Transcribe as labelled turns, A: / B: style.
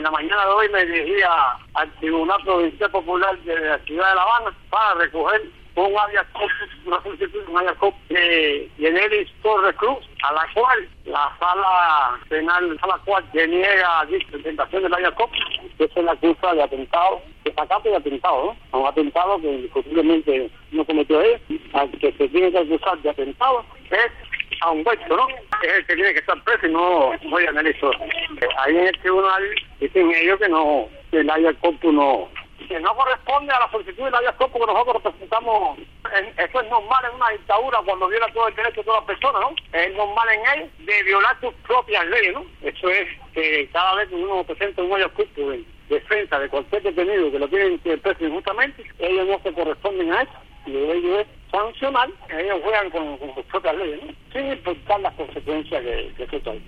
A: En la mañana de hoy me dirigí al Tribunal Provincial Popular de la Ciudad de La Habana para recoger un habeas corpus, una solicitud de un habeas corpus de Yenelis Torres Cruz, a la cual la sala penal, a la cual deniega presentación del habeas corpus, que se le acusa de atentado, de desacato y atentado, ¿no? Un atentado que indiscutiblemente no cometió él, al que se tiene que acusar de atentado es a Humberto, ¿no? Es el que tiene que estar preso y no Yenelis Torres. Ahí en el tribunal dicen ellos que no, que el habeas corpus que no corresponde a la solicitud del habeas corpus que nosotros representamos. Eso es normal en una dictadura cuando viola todo el derecho de todas las personas, ¿no? Es normal en él de violar sus propias leyes, ¿no? Eso es que cada vez que uno presenta un habeas corpus en defensa de cualquier detenido que lo tienen preso injustamente, ellos no se corresponden a eso. Y ellos es sancionar, ellos juegan con sus propias leyes, ¿no? Sin importar las consecuencias que eso trae.